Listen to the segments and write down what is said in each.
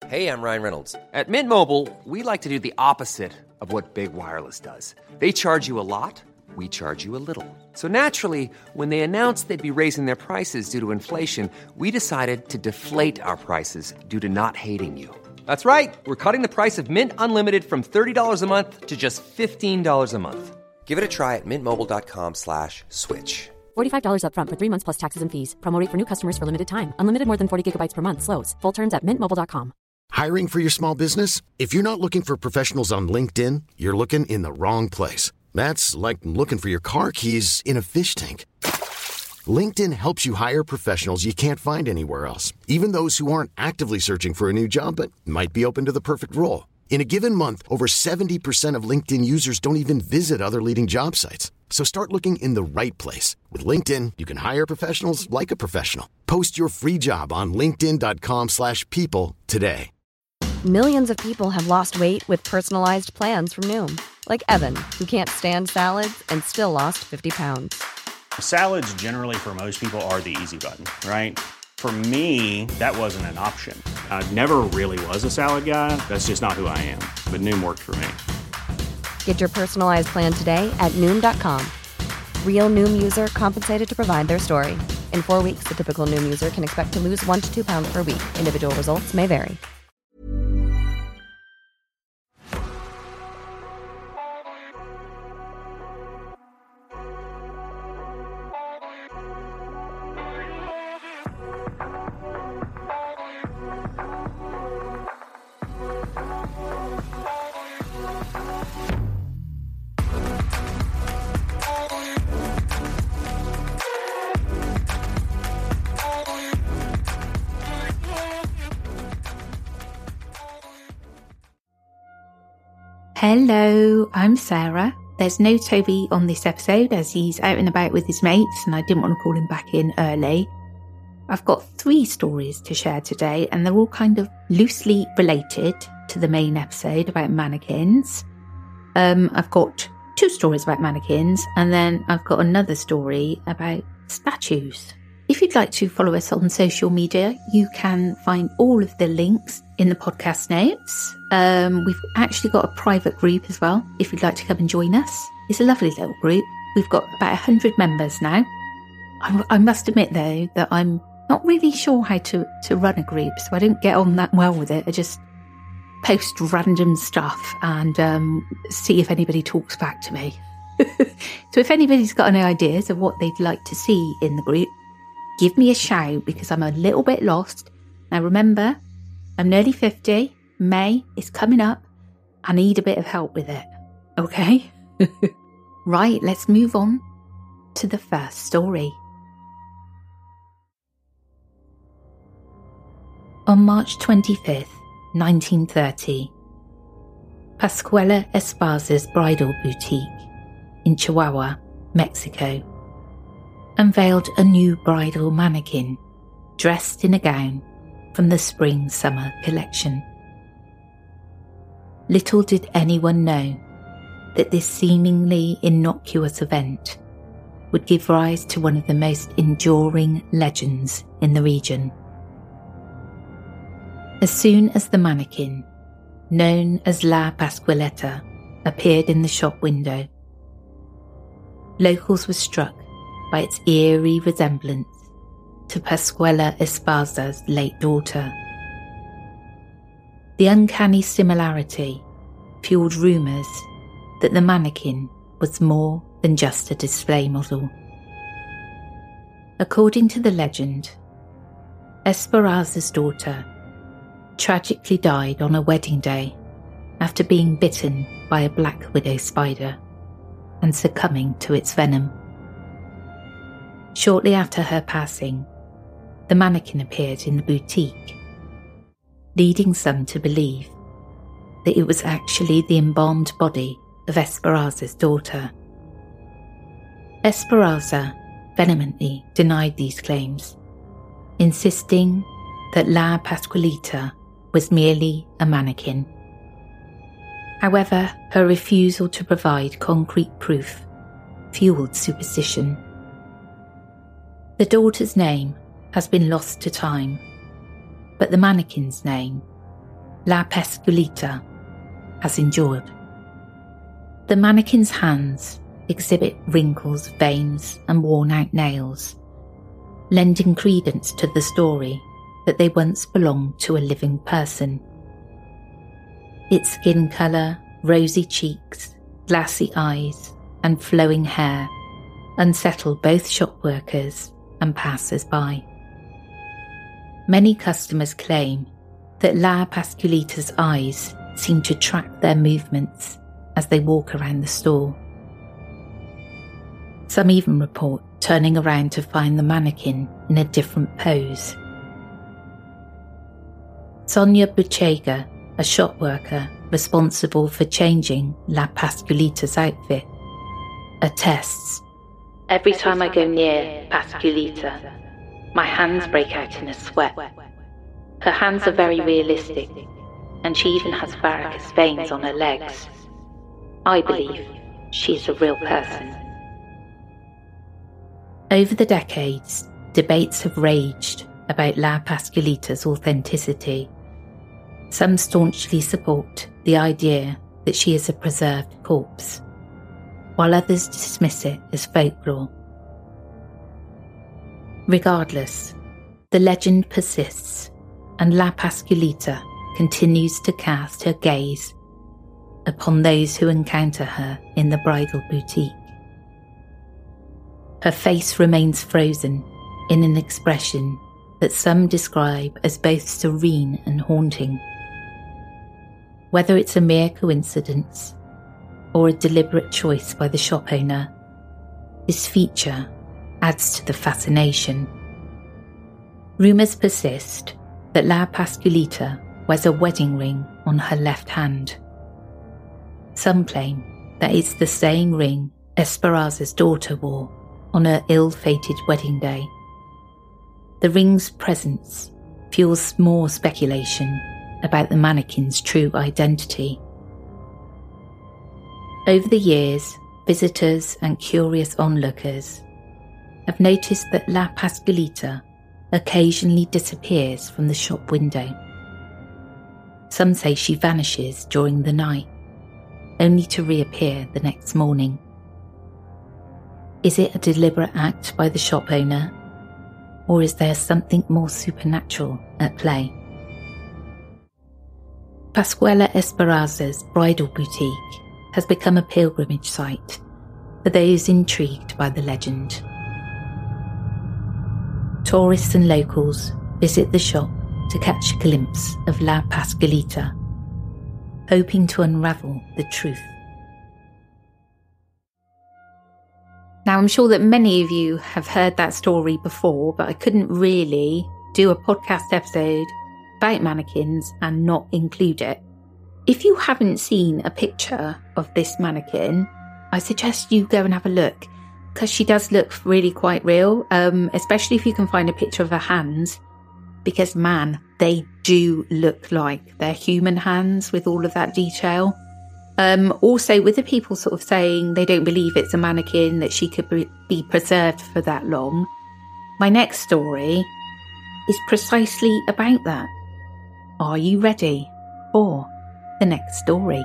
Hey, I'm Ryan Reynolds. At Mint Mobile, we like to do the opposite of what Big Wireless does. They charge you a lot, we charge you a little. So naturally, when they announced they'd be raising their prices due to inflation, we decided to deflate our prices due to not hating you. That's right. We're cutting the price of Mint Unlimited from $30 a month to just $15 a month. Give it a try at mintmobile.com/switch. $45 up front for 3 months plus taxes and fees. Promo rate for new customers for limited time. Unlimited more than 40 gigabytes per month. Slows full terms at mintmobile.com. Hiring for your small business? If you're not looking for professionals on LinkedIn, you're looking in the wrong place. That's like looking for your car keys in a fish tank. LinkedIn helps you hire professionals you can't find anywhere else, even those who aren't actively searching for a new job but might be open to the perfect role. In a given month, over 70% of LinkedIn users don't even visit other leading job sites. So start looking in the right place. With LinkedIn, you can hire professionals like a professional. Post your free job on linkedin.com/people today. Millions of people have lost weight with personalized plans from Noom. Like Evan, who can't stand salads and still lost 50 pounds. Salads generally for most people are the easy button, right? For me, that wasn't an option. I never really was a salad guy. That's just not who I am. But Noom worked for me. Get your personalized plan today at Noom.com. Real Noom user compensated to provide their story. In 4 weeks, the typical Noom user can expect to lose 1 to 2 pounds per week. Individual results may vary. Hello, I'm Sarah. There's no Toby on this episode as he's out and about with his mates and I didn't want to call him back in early. I've got 3 stories to share today and they're all kind of loosely related to the main episode about mannequins. I've got 2 stories about mannequins and then I've got another story about statues. If you'd like to follow us on social media, you can find all of the links in the podcast notes. We've actually got a private group as well, if you'd like to come and join us. It's a lovely little group. We've got about 100 members now. I must admit, though, that I'm not really sure how to run a group, so I don't get on that well with it. I just post random stuff and see if anybody talks back to me. So if anybody's got any ideas of what they'd like to see in the group, give me a shout because I'm a little bit lost. Now remember, I'm nearly 50. May is coming up. I need a bit of help with it. Okay? Right, let's move on to the first story. On March 25th, 1930, Pascuala Esparza's bridal boutique in Chihuahua, Mexico, unveiled a new bridal mannequin dressed in a gown from the spring-summer collection. Little did anyone know that this seemingly innocuous event would give rise to one of the most enduring legends in the region. As soon as the mannequin, known as La Pascualeta, appeared in the shop window, locals were struck by its eerie resemblance to Pascuala Esparza's late daughter. The uncanny similarity fueled rumours that the mannequin was more than just a display model. According to the legend, Esparza's daughter tragically died on her wedding day after being bitten by a black widow spider and succumbing to its venom. Shortly after her passing, the mannequin appeared in the boutique, leading some to believe that it was actually the embalmed body of Esparza's daughter. Esparza vehemently denied these claims, insisting that La Pascualita was merely a mannequin. However, her refusal to provide concrete proof fueled superstition. The daughter's name has been lost to time, but the mannequin's name La Pascualita has endured. The mannequin's hands exhibit wrinkles, veins, and worn-out nails, lending credence to the story that they once belonged to a living person. Its skin colour, rosy cheeks, glassy eyes, and flowing hair unsettle both shop workers and passers-by. Many customers claim that La Pascualita's eyes seem to track their movements as they walk around the store. Some even report turning around to find the mannequin in a different pose. Sonia Buchega, a shop worker responsible for changing La Pascualita's outfit, attests, "Every time I go near Pascualita, my hands break out in a sweat. Her hands are very realistic, and she even has varicose veins on her legs. I believe she is a real person." Over the decades, debates have raged about La Pascualita's authenticity. Some staunchly support the idea that she is a preserved corpse, while others dismiss it as folklore. Regardless, the legend persists, and La Pascualita continues to cast her gaze upon those who encounter her in the bridal boutique. Her face remains frozen in an expression that some describe as both serene and haunting. Whether it's a mere coincidence or a deliberate choice by the shop owner, this feature adds to the fascination. Rumours persist that La Pascualita wears a wedding ring on her left hand. Some claim that it's the same ring Esperanza's daughter wore on her ill-fated wedding day. The ring's presence fuels more speculation about the mannequin's true identity. Over the years, visitors and curious onlookers have noticed that La Pascualita occasionally disappears from the shop window. Some say she vanishes during the night, only to reappear the next morning. Is it a deliberate act by the shop owner, or is there something more supernatural at play? Pascuala Esperanza's bridal boutique has become a pilgrimage site for those intrigued by the legend. Tourists and locals visit the shop to catch a glimpse of La Pascualita, hoping to unravel the truth. Now, I'm sure that many of you have heard that story before, but I couldn't really do a podcast episode about mannequins and not include it. If you haven't seen a picture of this mannequin, I suggest you go and have a look, because she does look really quite real, especially if you can find a picture of her hands, because man, they do look like they're human hands with all of that detail. Also, with the people sort of saying they don't believe it's a mannequin, that she could be preserved for that long, my next story is precisely about that. Are you ready for the next story?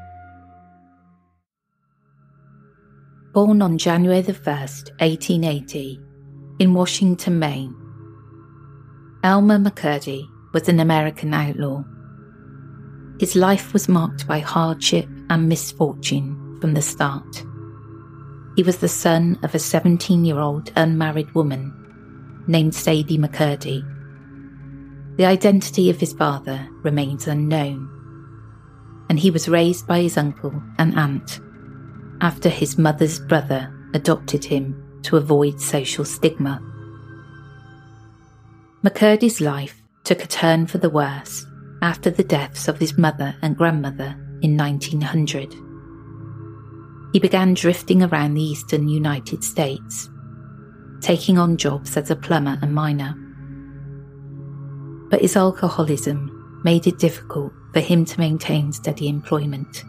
Born on January the 1st, 1880, in Washington, Maine, Elmer McCurdy was an American outlaw. His life was marked by hardship and misfortune from the start. He was the son of a 17-year-old unmarried woman named Sadie McCurdy. The identity of his father remains unknown, and he was raised by his uncle and aunt after his mother's brother adopted him to avoid social stigma. McCurdy's life took a turn for the worse after the deaths of his mother and grandmother in 1900. He began drifting around the eastern United States, taking on jobs as a plumber and miner. But his alcoholism made it difficult for him to maintain steady employment.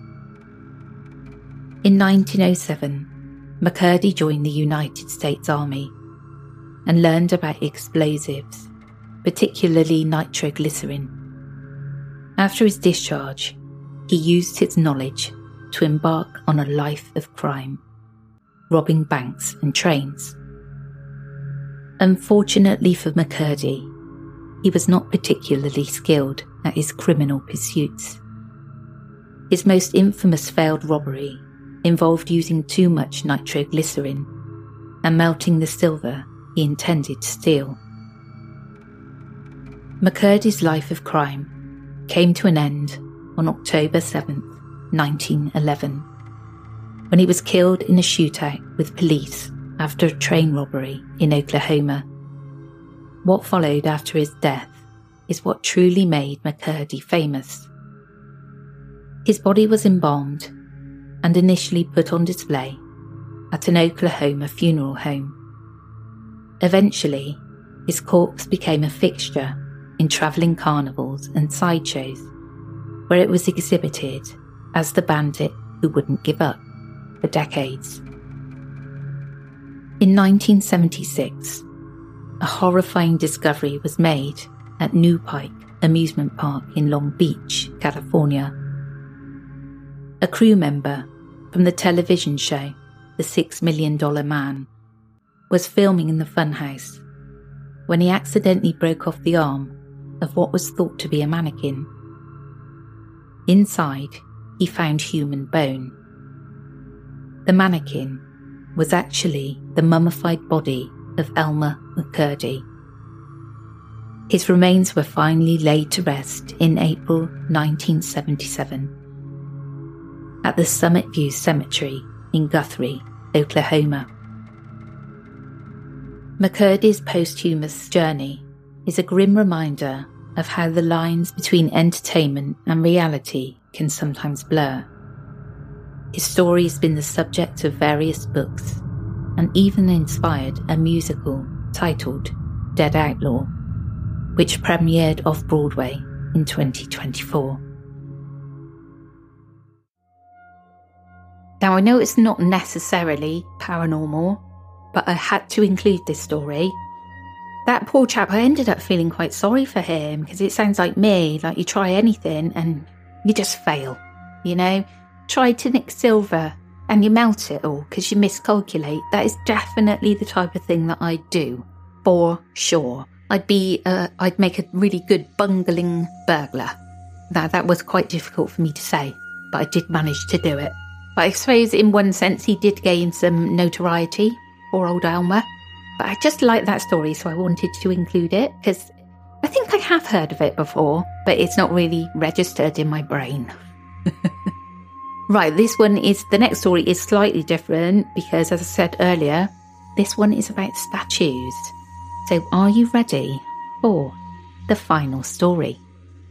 In 1907, McCurdy joined the United States Army and learned about explosives, particularly nitroglycerin. After his discharge, he used his knowledge to embark on a life of crime, robbing banks and trains. Unfortunately for McCurdy, he was not particularly skilled at his criminal pursuits. His most infamous failed robbery involved using too much nitroglycerin and melting the silver he intended to steal. McCurdy's life of crime came to an end on October 7th, 1911, when he was killed in a shootout with police after a train robbery in Oklahoma. What followed after his death is what truly made McCurdy famous. His body was embalmed and initially put on display at an Oklahoma funeral home. Eventually, his corpse became a fixture in travelling carnivals and sideshows, where it was exhibited as the bandit who wouldn't give up for decades. In 1976, a horrifying discovery was made at New Pike Amusement Park in Long Beach, California. A crew member from the television show The $6 Million Man was filming in the funhouse when he accidentally broke off the arm of what was thought to be a mannequin. Inside, he found human bone. The mannequin was actually the mummified body of Elmer McCurdy. His remains were finally laid to rest in April 1977 at the Summit View Cemetery in Guthrie, Oklahoma. McCurdy's posthumous journey is a grim reminder of how the lines between entertainment and reality can sometimes blur. His story has been the subject of various books and even inspired a musical titled Dead Outlaw, which premiered off-Broadway in 2024. Now, I know it's not necessarily paranormal, but I had to include this story. That poor chap, I ended up feeling quite sorry for him, because it sounds like me, like you try anything and you just fail, you know? Try to nick silver and you melt it all because you miscalculate. That is definitely the type of thing that I'd do, for sure. I'd make a really good bungling burglar. That was quite difficult for me to say, but I did manage to do it. But I suppose in one sense he did gain some notoriety, poor old Elmer. But I just like that story, so I wanted to include it, because I think I have heard of it before, but it's not really registered in my brain. Right, the next story is slightly different, because as I said earlier, this one is about statues. So are you ready for the final story?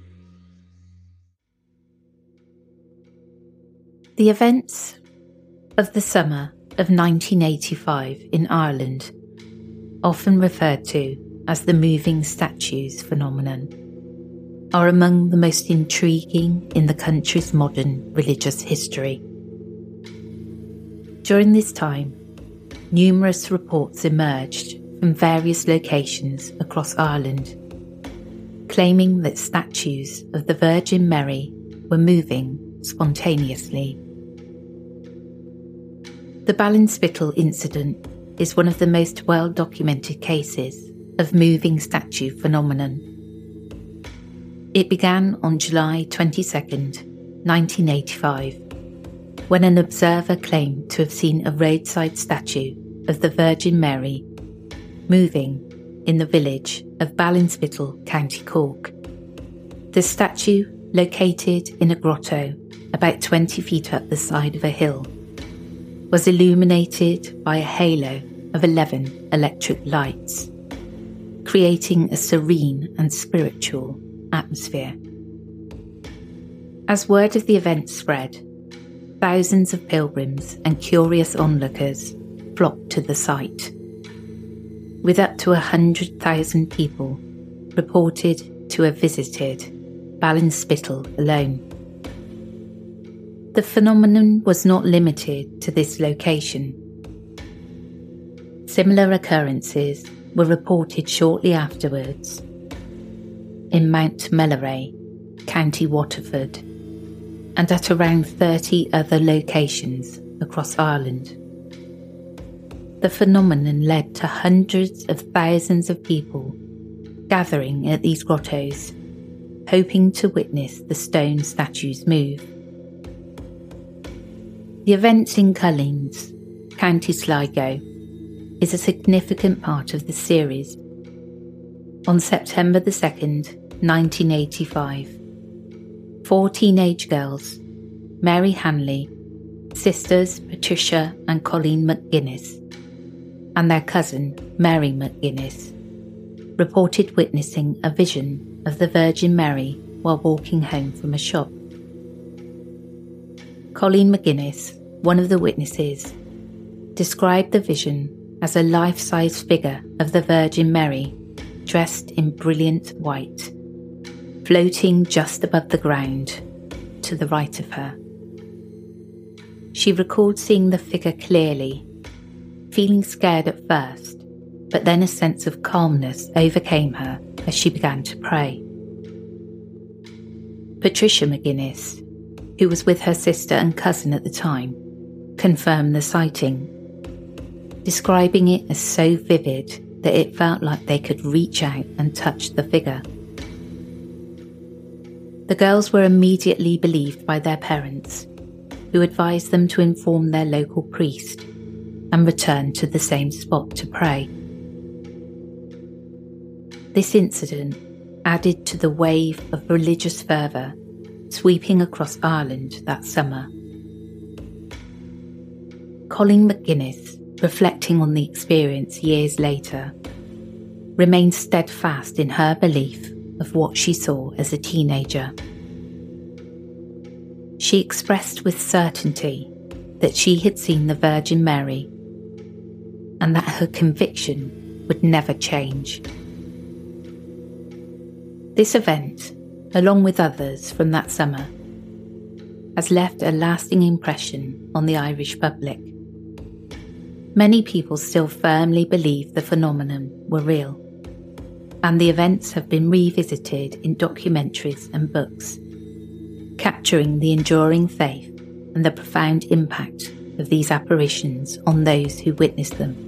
The events of the summer of 1985 in Ireland, often referred to as the moving statues phenomenon, are among the most intriguing in the country's modern religious history. During this time, numerous reports emerged from various locations across Ireland, claiming that statues of the Virgin Mary were moving spontaneously. The Ballinspittle incident is one of the most well-documented cases of moving statue phenomenon. It began on July 22nd, 1985, when an observer claimed to have seen a roadside statue of the Virgin Mary moving in the village of Ballinspittle, County Cork. The statue, located in a grotto about 20 feet up the side of a hill, was illuminated by a halo of 11 electric lights, creating a serene and spiritual atmosphere. As word of the event spread, thousands of pilgrims and curious onlookers flocked to the site, with up to 100,000 people reported to have visited Ballinspittle alone. The phenomenon was not limited to this location. Similar occurrences were reported shortly afterwards in Mount Melleray, County Waterford, and at around 30 other locations across Ireland. The phenomenon led to hundreds of thousands of people gathering at these grottos, hoping to witness the stone statues move. The events in Cullings, County Sligo, is a significant part of the series. On September the 2nd, 1985, 4 teenage girls, Mary Hanley, sisters Patricia and Colleen McGuinness, and their cousin Mary McGuinness, reported witnessing a vision of the Virgin Mary while walking home from a shop. Colleen McGuinness, one of the witnesses, described the vision as a life-size figure of the Virgin Mary dressed in brilliant white, floating just above the ground to the right of her. She recalled seeing the figure clearly, feeling scared at first, but then a sense of calmness overcame her as she began to pray. Patricia McGuinness, who was with her sister and cousin at the time, confirmed the sighting, describing it as so vivid that it felt like they could reach out and touch the figure. The girls were immediately believed by their parents, who advised them to inform their local priest and return to the same spot to pray. This incident added to the wave of religious fervour sweeping across Ireland that summer. Colleen McGuinness, reflecting on the experience years later, remained steadfast in her belief of what she saw as a teenager. She expressed with certainty that she had seen the Virgin Mary and that her conviction would never change. This event, along with others from that summer, has left a lasting impression on the Irish public. Many people still firmly believe the phenomenon were real, and the events have been revisited in documentaries and books, capturing the enduring faith and the profound impact of these apparitions on those who witnessed them.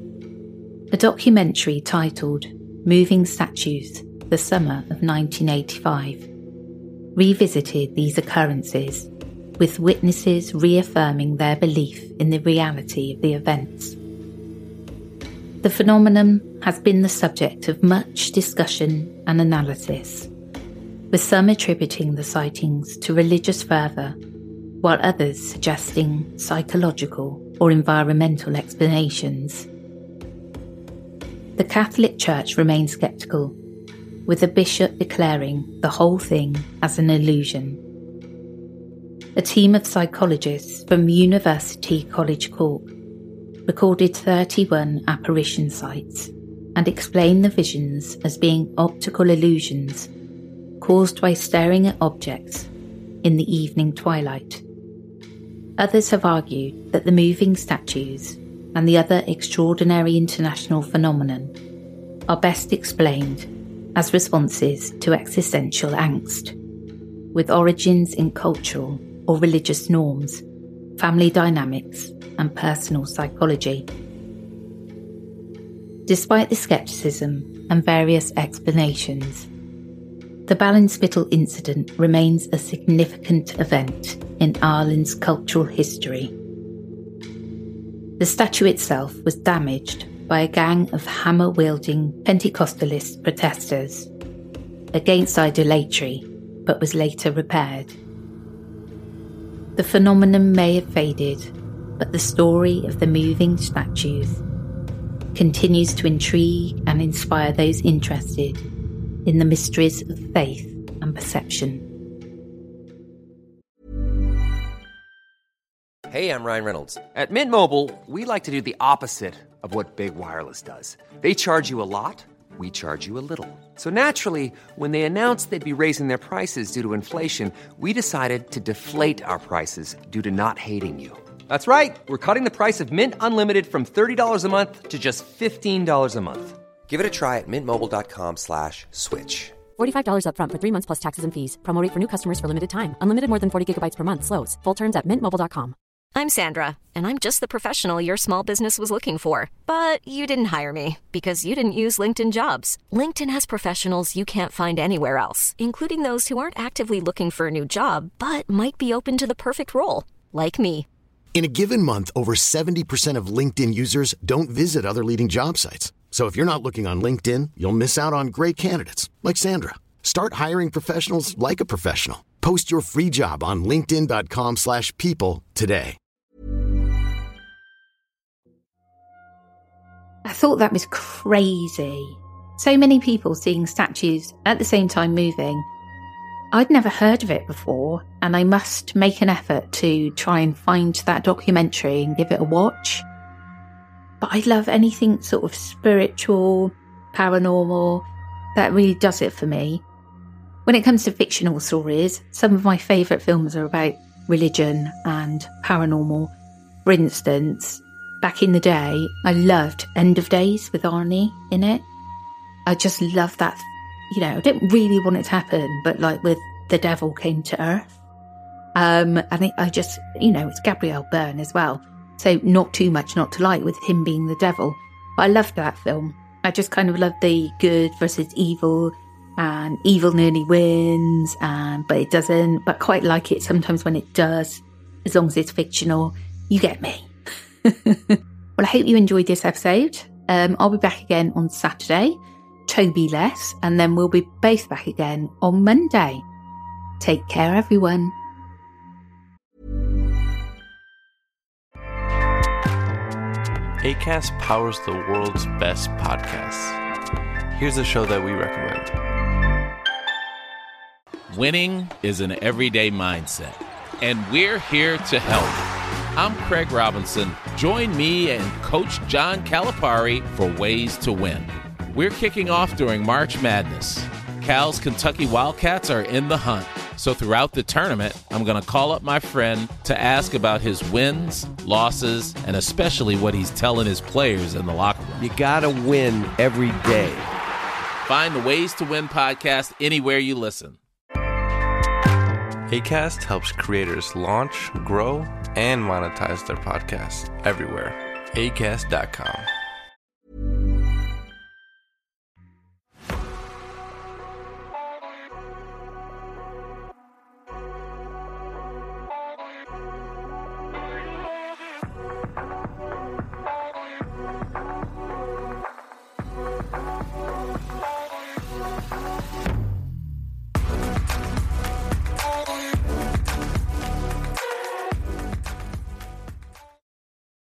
A documentary titled Moving Statues, the Summer of 1985, revisited these occurrences, with witnesses reaffirming their belief in the reality of the events. The phenomenon has been the subject of much discussion and analysis, with some attributing the sightings to religious fervour, while others suggesting psychological or environmental explanations. The Catholic Church remains sceptical, with the bishop declaring the whole thing as an illusion. A team of psychologists from University College Cork recorded 31 apparition sites and explained the visions as being optical illusions caused by staring at objects in the evening twilight. Others have argued that the moving statues and the other extraordinary international phenomenon are best explained as responses to existential angst, with origins in cultural or religious norms, family dynamics, and personal psychology. Despite the scepticism and various explanations, the Ballinspittle incident remains a significant event in Ireland's cultural history. The statue itself was damaged by a gang of hammer-wielding Pentecostalist protesters against idolatry, but was later repaired. The phenomenon may have faded, but the story of the moving statues continues to intrigue and inspire those interested in the mysteries of faith and perception. Hey, I'm Ryan Reynolds. At Mint Mobile, we like to do the opposite of what Big Wireless does. They charge you a lot, we charge you a little. So naturally, when they announced they'd be raising their prices due to inflation, we decided to deflate our prices due to not hating you. That's right. We're cutting the price of Mint Unlimited from $30 a month to just $15 a month. Give it a try at mintmobile.com/switch. $45 up front for 3 months plus taxes and fees. Promo rate for new customers for limited time. Unlimited more than 40 gigabytes per month slows. Full terms at mintmobile.com. I'm Sandra, and I'm just the professional your small business was looking for. But you didn't hire me because you didn't use LinkedIn Jobs. LinkedIn has professionals you can't find anywhere else, including those who aren't actively looking for a new job, but might be open to the perfect role, like me. In a given month, over 70% of LinkedIn users don't visit other leading job sites. So if you're not looking on LinkedIn, you'll miss out on great candidates like Sandra. Start hiring professionals like a professional. Post your free job on linkedin.com/people today. I thought that was crazy. So many people seeing statues at the same time moving. I'd never heard of it before, and I must make an effort to try and find that documentary and give it a watch. But I love anything sort of spiritual, paranormal, that really does it for me. When it comes to fictional stories, some of my favourite films are about religion and paranormal. For instance, back in the day, I loved End of Days with Arnie in it. I just love that. You know, I didn't really want it to happen, but like with The Devil Came to Earth. I just, you know, it's Gabriel Byrne as well. So not too much not to like with him being the devil. But I loved that film. I just kind of loved the good versus evil, and evil nearly wins, but it doesn't. But quite like it sometimes when it does, as long as it's fictional. You get me. Well, I hope you enjoyed this episode. I'll be back again on Saturday. Toby less, and then we'll be both back again on Monday. Take care, everyone. Acast powers the world's best podcasts. Here's a show that we recommend. Winning is an everyday mindset, and we're here to help. I'm Craig Robinson. Join me and Coach John Calipari for Ways to Win. We're kicking off during March Madness. Cal's Kentucky Wildcats are in the hunt. So throughout the tournament, I'm going to call up my friend to ask about his wins, losses, and especially what he's telling his players in the locker room. You gotta win every day. Find the Ways to Win podcast anywhere you listen. Acast helps creators launch, grow, and monetize their podcasts everywhere. Acast.com.